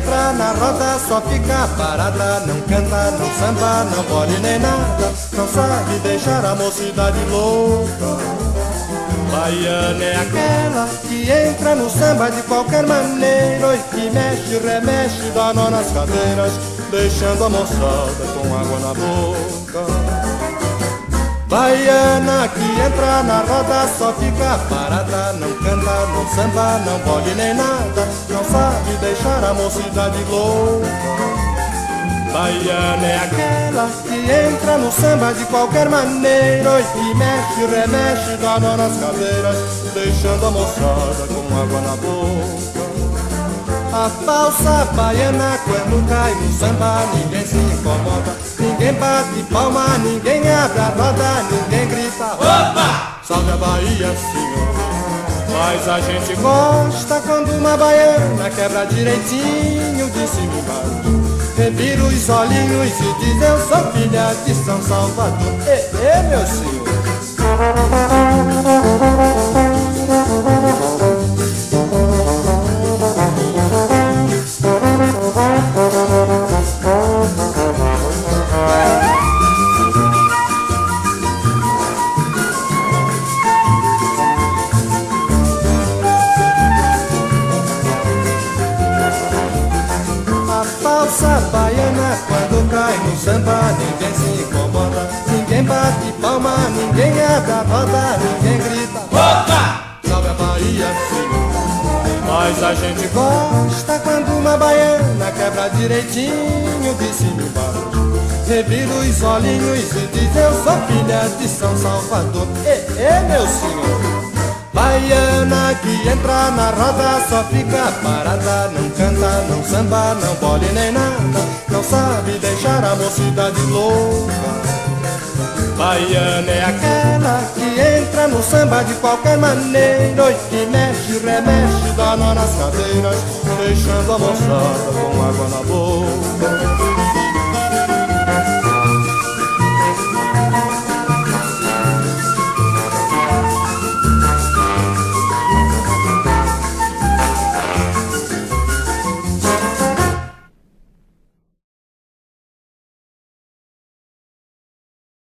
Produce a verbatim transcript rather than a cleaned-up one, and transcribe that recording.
entra na roda só fica parada, não canta, não samba, não pode nem nada, não sabe deixar a mocidade louca. Baiana é aquela que entra no samba de qualquer maneira e que mexe, remexe, dá nó nas cadeiras, deixando a moçada com água na boca. Baiana que entra na roda só fica parada, não canta, não samba, não pode nem nada, não sabe deixar a mocidade louca. Baiana é aquela que entra no samba de qualquer maneira e que mexe, remexe, dá nó nas cadeiras, deixando a moçada com água na boca. A falsa baiana quando cai no samba ninguém se incomoda, ninguém bate palma, ninguém abre a roda, ninguém grita opa! Salve a Bahia, senhor. Mas a gente gosta quando uma baiana quebra direitinho de cima e embaixo, revira os olhinhos e diz eu sou filha de São Salvador. Ê, ê, meu senhor. Falsa baiana quando cai no samba ninguém se incomoda, ninguém bate palma, ninguém abre a roda, ninguém grita opa! Salve a Bahia, senhor. Mas a gente gosta quando uma baiana quebra direitinho de cima e embaixo, revira os olhinhos e diz eu sou filha de São Salvador. Ê, ê, meu senhor. Baiana que entra na roda só fica parada, não canta, não samba, não pode nem nada, não sabe deixar a mocidade louca. Baiana é aquela que entra no samba de qualquer maneira e que mexe, remexe, dá nó nas cadeiras, deixando a moçada com água na boca.